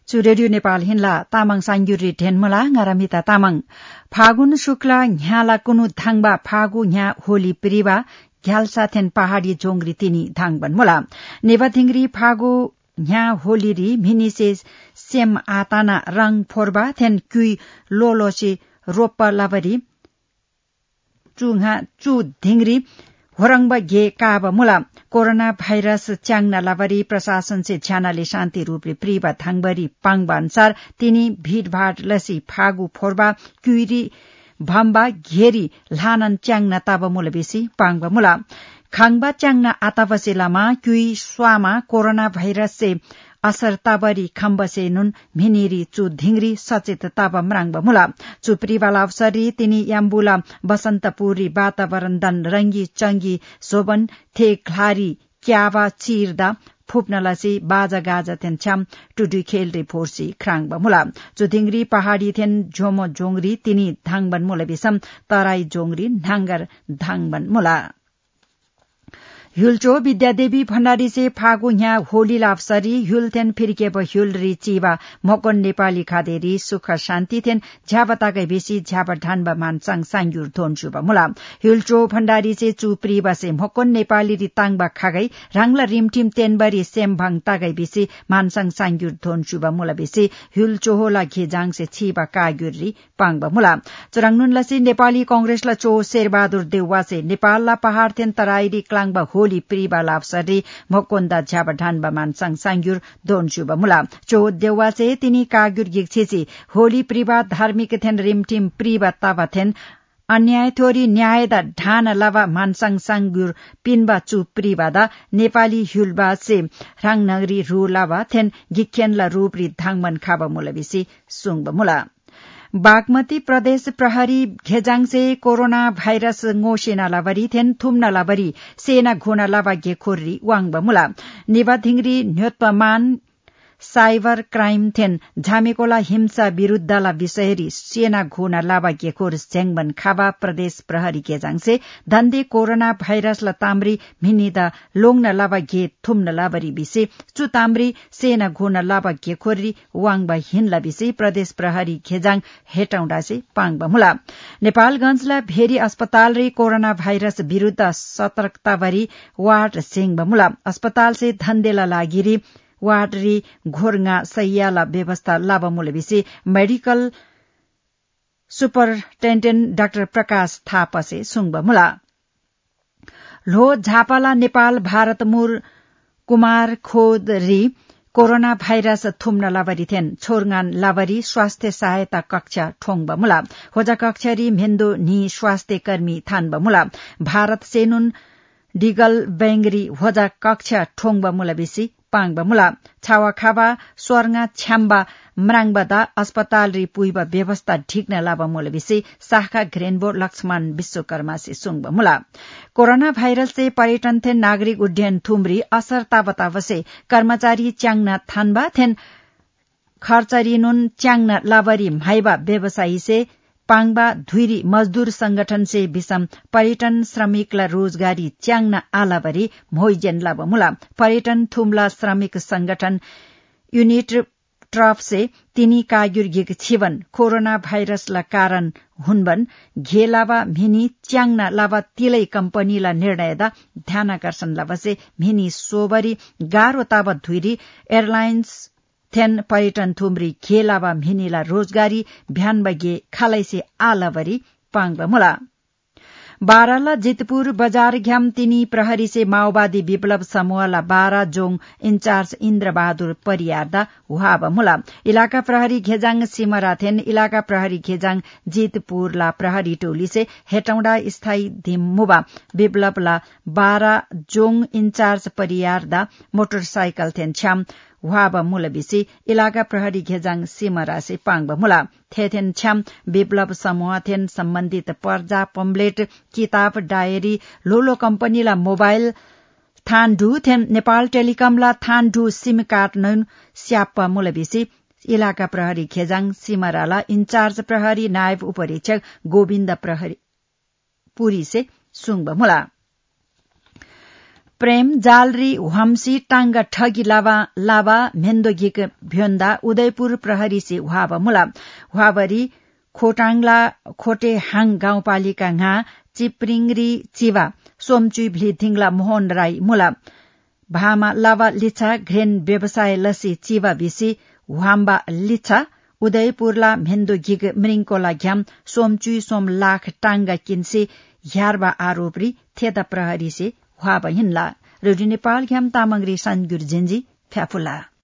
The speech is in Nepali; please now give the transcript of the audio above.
चु रेडियो नेपाल हिन्ला तामाङ सांगुरी ढेनमला ngaramita तामाङ फागुन शुक्ला ह्याला कुनु थाङबा फागु ह्या होली प्रिवा घ्यालसाथेन पहाड़ी जोंगरी तिनी धाङबन मोला नेवाथिंगरी फागु ह्या होलीरी मिनिसे सेम आताना रंग फोरबा थेन क्युई लोलोसे रोप्पा लाबरी चु धिंगरी होरंगबा गे काब मुला कोरोना भाइरस च्याङ्ना लाबरी प्रशासन से झ्यानाले शान्ति रूपले प्रिबा थाङबरी पाङबा अनुसार तिनी भीड़भाड़ लसी फागु फोरबा क्युरी भम्बा घेरी लानन च्याङ्ना ताब मुला बेसी पाङबा मुला खाङबा च्याङ्ना आताबसेलामा क्युई स्वामा कोरोना भाइरस से असर ताबरी खम्बसे नुन मिनिरी चु धिंगरी सचेत ताब मराङबा मुला चु प्रिवाला अवसरी तिनी याम्बुला बसन्तपुरी वातावरण दन रंगी चंगी सोबन थे घ्लारी क्यावा चिरदा फुप्नलासी बाजा गाजा थेन छ्याम टुडु खेलरे फोर्सी ख्राङबा मुला चु धिंगरी पहाड़ी थेन झोमो जोंगरी तिनी धाङबन मुला बिसम तराई जोंगरी नांगर धाङबन मुला ह्युलचो विद्यादेवी भण्डारी से फागु ह्या होली लाफसरी ह्युलथेन फिर्केब ह्युलरी चिवा मकन नेपाली खादेरी सुख शान्ति थेन झ्याबताकै बेसी झ्याब ढानबा मानसाङ सांगुर थोनसुबा मुला ह्युलचो भण्डारी से चुप्री बसे मकन नेपाली रि ताङबा खागै राङला रिमटिम तेनबरी सेमभाङ तागै बेसी मानसाङ सांगुर थोनसुबा मुला बेसी ह्युलचो होला घेजाङ से छिबा कागुरी पाङबा मुला चोराङनुनलासी नेपाली कांग्रेसला चो शेरबहादुर देउवासे नेपालला पहाड़ थेन तराईरी क्लाङबा होली प्रिबा लाफसरी मकोन्दा झ्याब ढानबा मानसाङ सांगुर दोनसुबा मुला चो देउवासे तिनी कागुर गिक्छेसी होली प्रिबा धार्मिक थेन रिमटिम प्रिबा ताबा थेन अन्याय थोरी न्यायदा ढान लावा मानसाङ सांगुर पिनबा चु प्रिबादा नेपाली ह्युलबा से राङनगरी रू लावा थेन गिख्यनला रूपरी धाङमन खाबा मुला बेसी सुङबा मुला बागमती प्रदेश प्रहरी घेजाङसे कोरोना भाइरस ngोसेना लाबरी थेन थुम्ना लाबरी सेना घोना लाबा घेखोरी वाङबा मुला निबाधिंगरी न्योत्पमान साइबर क्राइम थेन झामेकोला हिंसा विरूद्धला विषयरी सेना घोना लाबा घेखोर झेङबन खाबा प्रदेश प्रहरी घेजाङसे धन्दे कोरोना भाइरस ला ताम्री मिनिदा लोङना लाबा घे थुम्ना लाबरी बिसे चु ताम्री सेना घोना लाबा घेखोरी वाङबा हिनला बिसे प्रदेश प्रहरी घेजाङ हेटौडासे पाङबा मुला नेपालगंजला भेरी अस्पताल रे कोरोना भाइरस विरूद्ध सतर्कताबरी वार्ड सेङबा मुला अस्पताल से धन्देला लागिरी वार्डरी घोरङा सैयाला व्यवस्था लाबमुले विषय मेडिकल सुपरिन्टेन्डेन्ट डाक्टर प्रकाश थापासे सुङबमुला लो झापाला नेपाल भारत मुर कुमार खोदरी कोरोना भाइरस थुम्न लाबरी थेन छोरगान लाबरी स्वास्थ्य सहायता कक्षा ठोङबा मुला होजा कक्षरी मेन्दो नि स्वास्थ्य कर्मी थानबा मुला भारत सेनुन डिगल बेंगरी होजा कक्षा ठोङबा मुला बेसी पाङबा मुला छावा खाबा स्वर्गा छ्याम्बा मराङबदा अस्पताल रि पुइबा व्यवस्था ढिक्न लाबा मुला बेसी शाखा घ्रेनबो लक्ष्मण विश्वकर्मा से सुङबा मुला कोरोना भाइरस से पर्यटन थे नागरिक उड्डयन थुम्री असर ताबतावसे कर्मचारी च्याङ्ना थानबा थेन खर्चरी नुन च्याङ्ना लाबरी भाइबा व्यवसायी से पाङबा धुइरी मजदूर संगठन से विषम पर्यटन श्रमिकला रोजगारी च्याङ्ना आलाबरी मोइजेन लाबा मुला पर्यटन थुम्ला श्रमिक संगठन यूनिट ट्रफ से तिनी कागुर गिग छिवन कोरोना भाइरस ला कारण हुनबन घे लाबा मिनी च्याङ्ना लाबा तिलै कम्पनीला निर्णयदा ध्यानाकर्षण लाबसे मिनी सोबरी गारो ताबा धुइरी एयरलाइन्स थेन पर्यटन थुम्री खेलाबा मिनीला रोजगारी भ्यान बगे खालैसे आलाबरी पाङबा मुला बाराला जितपुर बजार घ्याम तिनी प्रहरी से माओवादी विप्लव समूहला बारा जोङ इन्चार्ज इन्द्र बहादुर परियारदा हुहाबा मुला इलाका प्रहरी घेजाङ सिमराथेन इलाका प्रहरी घेजाङ जितपुरला प्रहरी टोली से हेटौडा स्थायी धिम्मुबा विप्लवला बारा जोङ इन्चार्ज परियारदा मोटरसाइकल थेन छ्याम हुहाबा मुला बिसी इलाका प्रहरी घेजाङ सिमरा से पाङबा मुला थेथेन छ्याम विप्लव समूह थेन सम्बन्धित पर्जा पम्पलेट किताब डायरी लोलो कम्पनीला मोबाइल थानडु थेन नेपाल टेलिकमला थानडु सिम कार्ड नैन स्याप्पा मुला बिसी इलाका प्रहरी घेजाङ सिमराला इन्चार्ज प्रहरी नायब उपरीक्षक गोविन्द प्रहरी पुरी से सुङबा मुला प्रेम जालरी हुम्सी टांगा ठगी लावा मेन्दोगिक भ्योन्दा उदयपुर प्रहरी से हुआब मुला हुआबरी खोटाङला खोटेहाङ गाउँपालिका घा चिप्रिङरी चिवा सोमचुई भ्लिथिङला मोहन राई मुला भामा लावा लिच्छा घ्रेन व्यवसाय लसी चिवा भिसी हुआम्बा लिच्छा उदयपुरला मेन्दोगिक मृङकोला घ्याम सोमचुई सोम लाख टांगा किन्से ह्यारबा आरोपरी थेता प्रहरी से हुआब हिन्ला। रेडियो नेपाल घ्याम तामाङरी सानगुर जेन्जी फ्याफुला।